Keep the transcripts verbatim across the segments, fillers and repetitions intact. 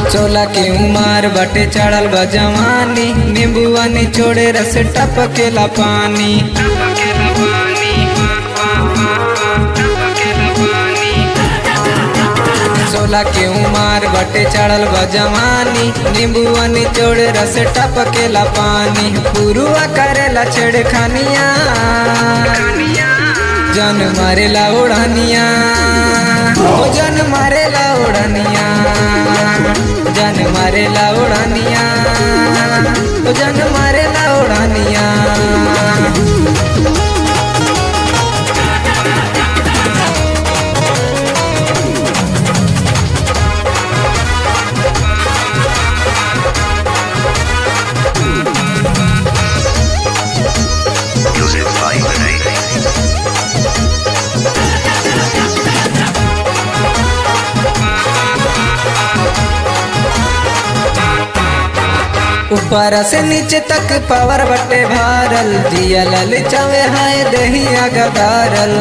सोला के उमार बटे चढ़ल बा जवानी, नींबुआ निचोड़े रस टपकेला पानी। सोला के उमार बटे चढ़ल बा जवानी, नींबुआ निचोड़े रस टपकेला पानी। पुरुआ करेला छेड़खानिया, जन मारेला उड़ानिया, ओ जन मारेला उड़ानिया, जन मारेला उड़ानिया, ओ जन मारेला उड़ानिया। ऊपर से नीचे तक पावर बटे भारल, जिया ललचावे हाय दहिया गदारल।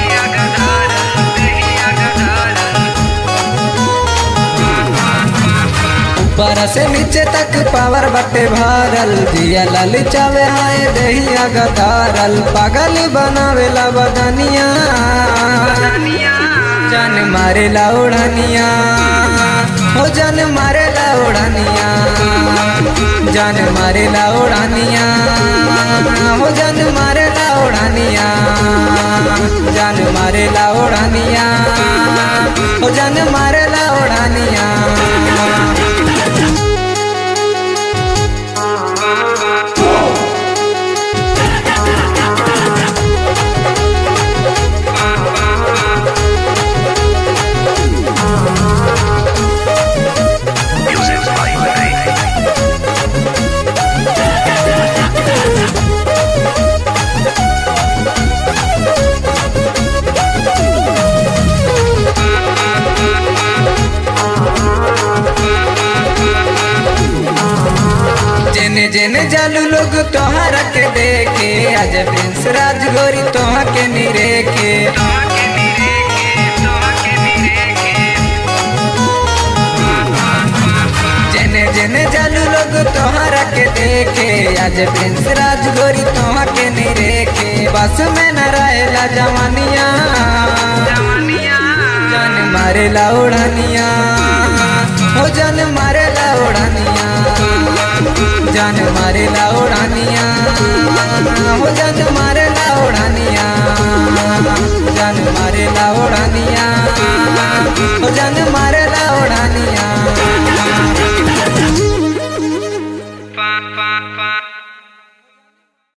ऊपर से नीचे तक पावर बटे भारल, जिया ललचावे हाय दहिया गदारल। पागल बनावेला बदनिया, जान मारेला उड़ानिया, हो जान मारेला उड़ानिया, जान मारेला उड़ानिया, हो जान मारेला उड़ानिया, जान मारेला उड़ानिया, हो जान मारेला उड़ानिया। जेने जेने जालू लोग तोहरा के देखे, आज प्रिंस राजगोरी तोहा के निरेखे। जेने जेने जालू लोग तोहरा के देखे, आज प्रिंस राजगोरी तोहा के निरेखे। बस में न रहेला जवानिया, जान मारेला उड़ानिया, हो जान मारे